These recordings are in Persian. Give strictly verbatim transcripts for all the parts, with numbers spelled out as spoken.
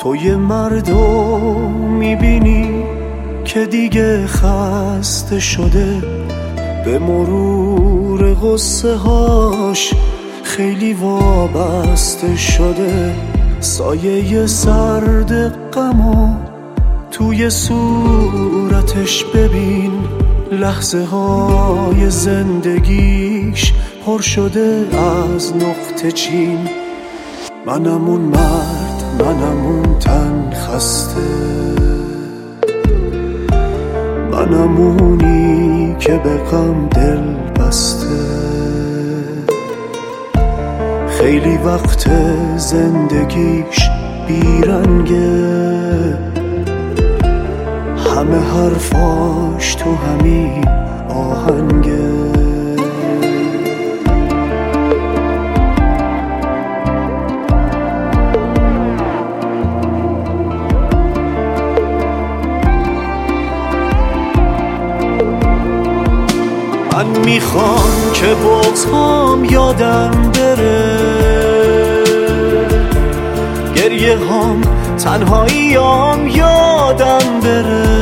تو یه مردو میبینی که دیگه خسته شده، به مرور غصه هاش خیلی وابسته شده. سایه سرد غمو توی صورتش ببین، لحظه های زندگیش پر شده از نقطه چین. منم اون مرد، منم اون تن خسته، منم اونی که به غم دل بسته. خیلی وقت زندگیش بیرنگه، همه حرفاش تو همین آهنگه. من میخوام که بغض‌هام یادم بره، گریه هام تنهاییام یادم بره.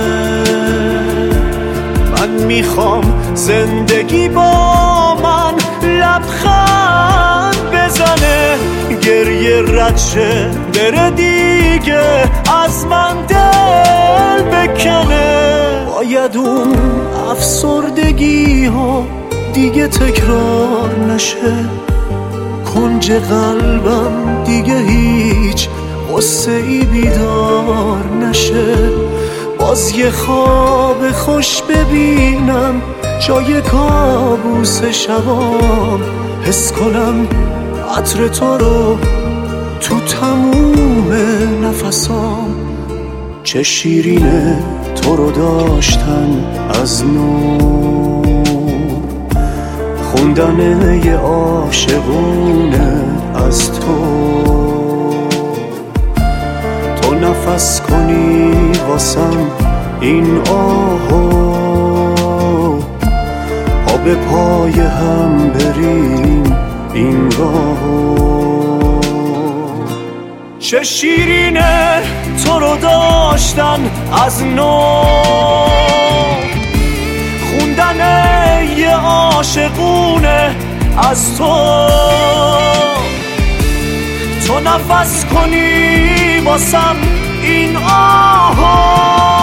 من میخوام زندگی با من لبخند بزنه، گریه رد شه بره دیگه از من دل بکنه. باید اون افسردگی ها دیگه تکرار نشه، کنج قلبم دیگه هیچ غصه ای بیدار نشه. باز یه خواب خوش ببینم جای کابوس شبام، حس کنم عطر تو رو تو تموم نفسام. چه شیرینه تو رو داشتن از نو، خوندن یه عاشقونه از تو. تو نفس کنی واسم این آهو، پا به پای هم بریم این راهو. چه شیرینه تو رو داشتن از نو، خوندن یه عاشقونه از تو. تو نفس کنی واسم این آهو،